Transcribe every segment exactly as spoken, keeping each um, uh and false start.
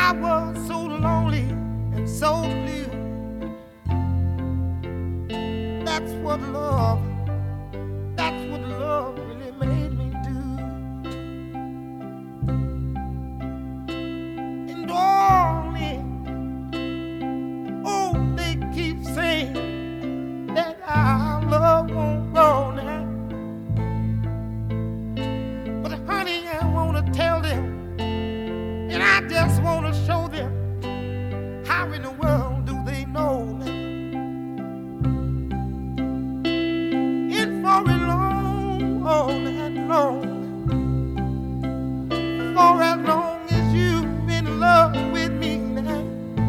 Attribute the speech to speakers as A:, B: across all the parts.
A: I was so lonely and so blue. That's what love, that's what love really made me do. And darling, oh, they keep saying that our love won't grow now. But honey, I wanna tell them, and I just wanna show them, how in the world do they know now? And for a long, all that long, for as long as you've been in love with me now,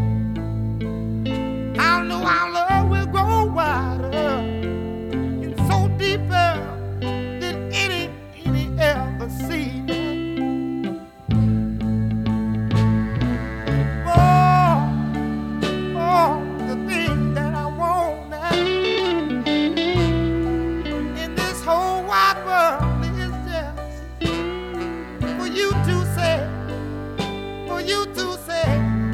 A: I know our love will grow wider and so deeper than any, any ever seen. You to say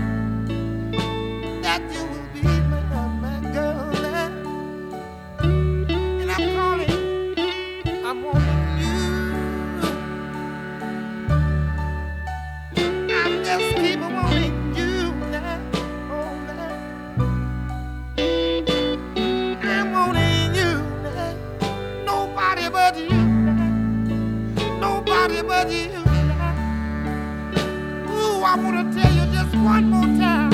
A: that you will be my, my girl now. And I'm calling, I'm wanting you. I'm just keep wanting you now. Oh, now. I'm wanting you now. Nobody but you now. Nobody but you. I want to tell you just one more time.